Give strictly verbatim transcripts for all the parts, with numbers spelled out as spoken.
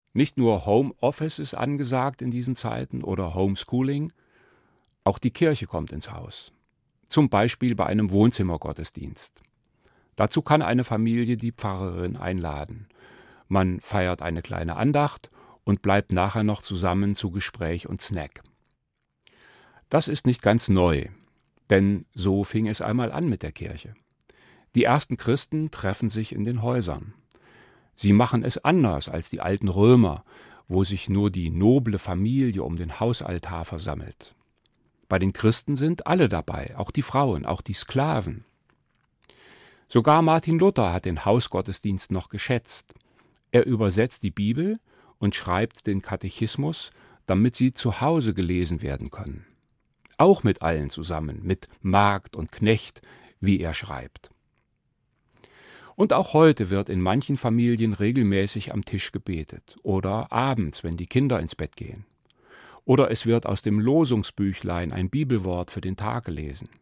Nicht nur Homeoffice ist angesagt in diesen Zeiten oder Homeschooling, auch die Kirche kommt ins Haus. Zum Beispiel bei einem Wohnzimmergottesdienst. Dazu kann eine Familie die Pfarrerin einladen. Man feiert eine kleine Andacht und bleibt nachher noch zusammen zu Gespräch und Snack. Das ist nicht ganz neu, denn so fing es einmal an mit der Kirche. Die ersten Christen treffen sich in den Häusern. Sie machen es anders als die alten Römer, wo sich nur die noble Familie um den Hausaltar versammelt. Bei den Christen sind alle dabei, auch die Frauen, auch die Sklaven. Sogar Martin Luther hat den Hausgottesdienst noch geschätzt. Er übersetzt die Bibel und schreibt den Katechismus, damit sie zu Hause gelesen werden können. Auch mit allen zusammen, mit Magd und Knecht, wie er schreibt. Und auch heute wird in manchen Familien regelmäßig am Tisch gebetet oder abends, wenn die Kinder ins Bett gehen. Oder es wird aus dem Losungsbüchlein ein Bibelwort für den Tag gelesen.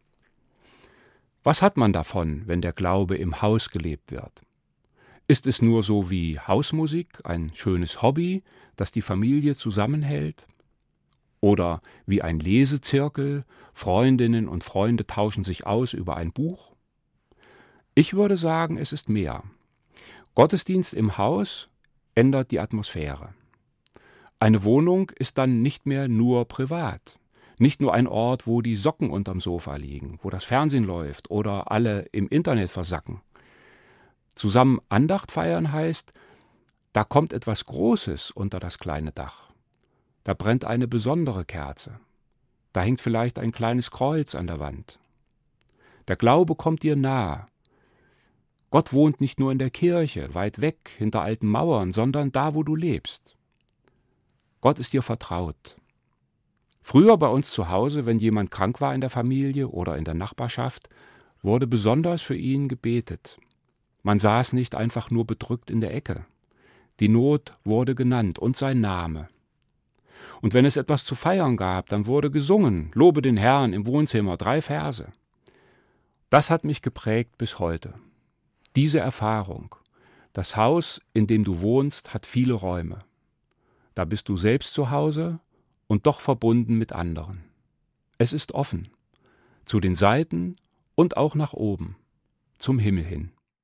Was hat man davon, wenn der Glaube im Haus gelebt wird? Ist es nur so wie Hausmusik, ein schönes Hobby, das die Familie zusammenhält? Oder wie ein Lesezirkel, Freundinnen und Freunde tauschen sich aus über ein Buch? Ich würde sagen, es ist mehr. Gottesdienst im Haus ändert die Atmosphäre. Eine Wohnung ist dann nicht mehr nur privat, nicht nur ein Ort, wo die Socken unterm Sofa liegen, wo das Fernsehen läuft oder alle im Internet versacken. Zusammen Andacht feiern heißt, da kommt etwas Großes unter das kleine Dach. Da brennt eine besondere Kerze. Da hängt vielleicht ein kleines Kreuz an der Wand. Der Glaube kommt dir nahe. Gott wohnt nicht nur in der Kirche, weit weg, hinter alten Mauern, sondern da, wo du lebst. Gott ist dir vertraut. Früher bei uns zu Hause, wenn jemand krank war in der Familie oder in der Nachbarschaft, wurde besonders für ihn gebetet. Man saß nicht einfach nur bedrückt in der Ecke. Die Not wurde genannt und sein Name. Und wenn es etwas zu feiern gab, dann wurde gesungen, Lobe den Herrn im Wohnzimmer, drei Verse. Das hat mich geprägt bis heute. Diese Erfahrung. Das Haus, in dem du wohnst, hat viele Räume. Da bist du selbst zu Hause und doch verbunden mit anderen. Es ist offen, zu den Seiten und auch nach oben, zum Himmel hin.